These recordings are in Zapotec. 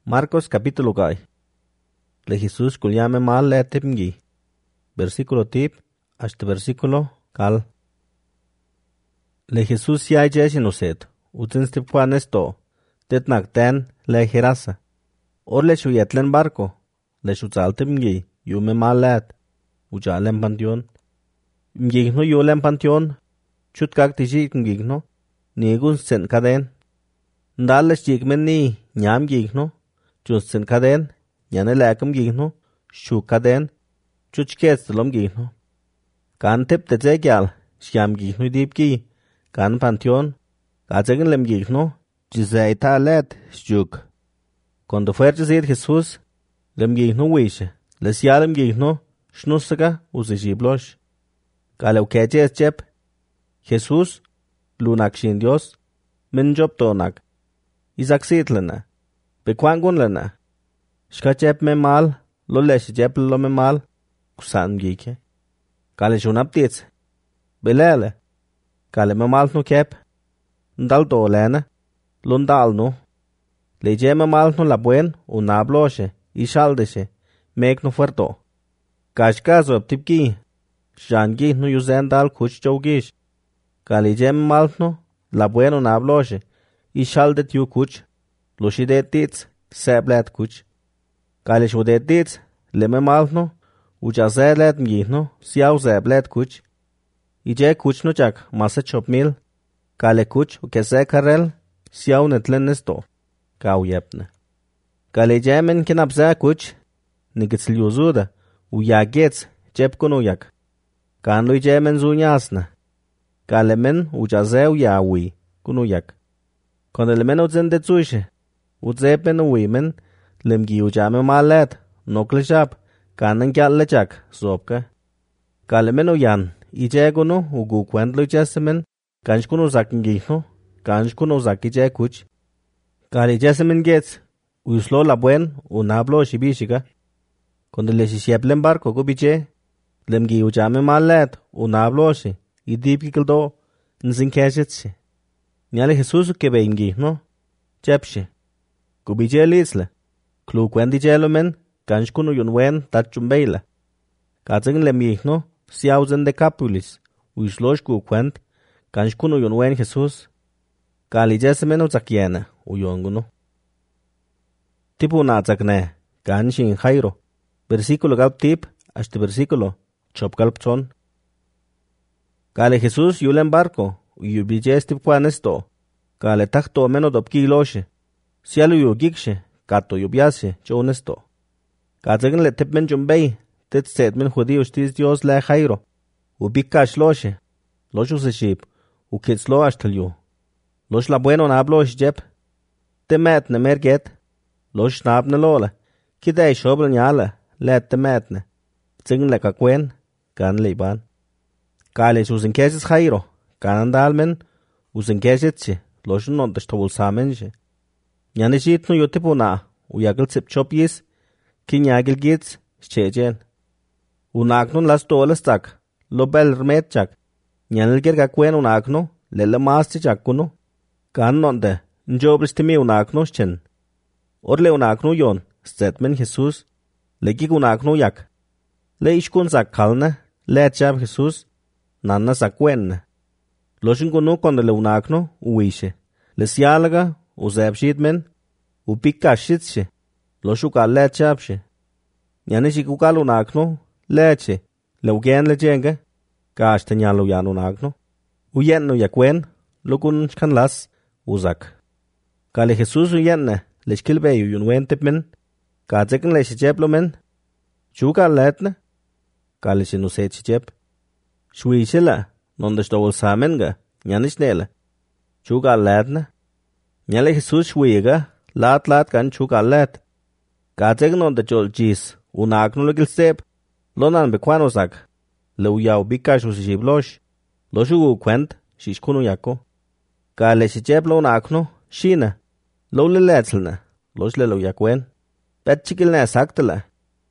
Marcos capítulo 4. Le Jesús kulyame mal le tipngi. Versículo tip hasta versículo kal. Le Jesús ya jesinoset. Utin stipkwan esto. Tetnak ten le jerasa. Or le shuyetlen barco. Le shutzal tipngi. Yume mal let. Ujalen panteon. Mgigno yulen panteon. Chutkak tijik mgigno. Nigun sen kaden. Ndales jikmen ni nyam gigno. Chutsen kaden. Nyane lekam gigno. Shu kaden. Chuchkets lom gigno. Kan tip te zegyal. Shyam gigno dipki. Kan panteon. Kazegen lem gigno. Jizaita let shuk. Cuando fuerte zid Jesús. Lem gigno wishe. Les yalem gigno. Shnusaga usishiblosh. Kalew keches chep. Jesús. Lunak shin Dios. Min job tonak. Isak sitlana. Bekwangun lana. Shka chep me mal. Lolesh chep lo me mal. Kusan gike. Kale shunap tits. Belele. Kale me mal no kep. Ndal do lena. Lundal no. Leje me mal no la buen. Unabloshe. Ishaldeshe. Mek no fuerto. Kashkazo aptipki. Shangi no yuzendal kuch chowgish. Kale je me mal no. La buen unabloshe. Ishaldet yu kuch. Lushidet tits. Seblet kuch. Kale shudet tits. Leme mal no. Ujazelet mgihno. Siaw zeblet kuch. Ije kuch no chak. Masa chopmil. Kale kuch ukese karel. Siaw netlen nesto. Kaw yepne. Kale jemen kinapza kuch. Nigitsil yuzuda. Uyagets. Jepkun uyak. Kanlo jemen zunyasna. Kale men ujazew yawi. Kunuyak. Kon elemen utzen detsuishe. Utzepen uwimen. Lemgi ujame malet. Nokleshap. Kanan kyallechak. Zopka. Kale men uyan. Ijegunu ugu kwendlo jesemen. Kanshkunu zakingihno. Kanshkunu zakije kuch. Kale jesemen gets. Uslo la buen. Unablo shibishika. Konde le shisheplen barco gubiche. Lemgi ujame malet. Unablo shi. Idipki kildo. Nzinkeshetshi. Nyale Jesús que vengi, no? Chepshe. Kubiche lisle. Klu kwendi jelomen. Kanshkunu yunwen tachumbeila. Katzeng lemgi, no? Siauzen decapulis. Uislosh ku kwent. Kanshkunu yunwen Jesús. Kali jesemen uzakiena. Uyonguno. Tipu nazakne. Kanshin Jairo. Versículo galp tip. Hasta versículo. Chop galpson. Kale Jesús yulen barco. Uyubije stipkwan esto. Kale takto meno dopki iloshe. Sialu yugikshe. Kato yubyashe. Chon esto. Katzegen le tipmen jumbei. Tit setmen judío shtiz Dios le Jairo. Ubikash loshe. Losh useship. Ukitzlo ashtalyu. Losh la bueno nablo shjep. Temetne merget. Losh nabne lola. Kidei shobel nyala. Let temetne. Zingen le kakwen. Kan leiban. Kale usen kesis Jairo. Kanan dalmen. Usen kesitse. Loshun nontash tobul samenshe. Nyanishit no yotipuna. Uyagil sip chopyis. Kinyagil gits. Shejen. Unaknon las tolastak. Lobel rmetchak. Nyanilger kakwen unakno. Lele mastichak kuno. Kan nonde. Njoblistimi unakno schen. Orle unakno yon. Stetmen Jesús. Legig unakno yak. Le ishkun sak kalne. Le chab Jesús. Nanna sakwen. Loshun kunu konde le unakno. Uwishe. Le sialaga. Uzebshidmen. Upikashitshe. Loshuka le chabshe. Nyanishikukal unakno. Leche. Le ugen le jenga. Kashte nyalo yan unakno. Uyenno yakwen. Lukun shkan las. Uzak. Kale Jesús uyenne. Leshkilbeyu yunwen tipmen. Katzeken le shicheplomen. Shuka letne. Kale shinuse chichep. Shuishila. Nondeshtowul samenga. Nyanishnele. Shuka letne. Nyale Jesús shwiga. Lat kan shuka let. Katzeken onde chol jis. Unakno le gilsep. Lonan bekwanusak. Le uyaw bikash usishiblosh. Loshugu kwent. Shishkunu yako. Kale shicheplo unakno. Shina. Lo le letzelna. Losh le lo yakwen. Petchikilne saktela.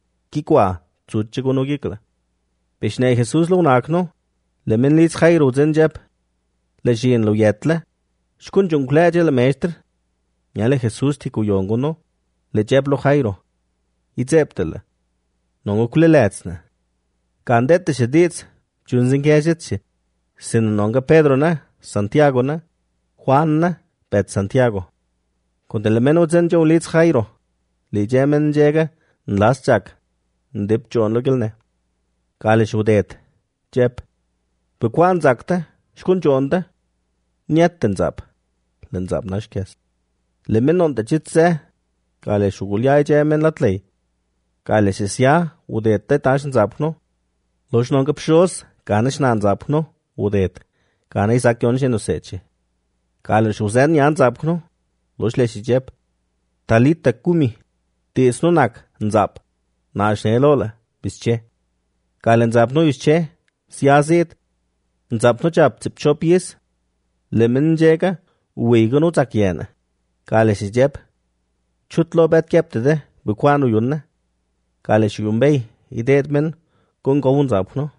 Kikwa. Tsutchikunu gikla. Bishne Jesús lo unakno. Le min litz Jairo zenjep. Le shin lo yetle. Shkun junkleje le meester. Nyale Jesús tiku yonguno. le jeb lo Jairo. Itzeptele. Nongo kuleletsna. Kandete shedits, chunzin kejetche. Sin nonga Pedro na, Santiago na, Juan na, bet Santiago. Kundele meno zenjo litz Jairo. Le jemen jega, nlas jak, ndip jon lo gilne. Kale shudet, jeb. Bekwan zakta, shkun jonda, nyetten zap. Len zap nashkes. Le menon de jitse, kale shugulyai jemen latlei. Kale sisya, udette tashin zapno. Losh nonga pshos, kanish nan zapno, udet. Kane isak yon sheno seche. Kale shuzen yan zapno, losh leshi jeb. Talita kumi, tis nunak nzap. Nash nelola, bische. Kale nzapno ische, siyazit. Nzapno chap zipchop yes. Lemen jega, uwegano zakyena. Kale si jeb. Chutlo bet keptede, bekwanu yunna. Kale shi yumbei, ideet men, gung gawun zapno.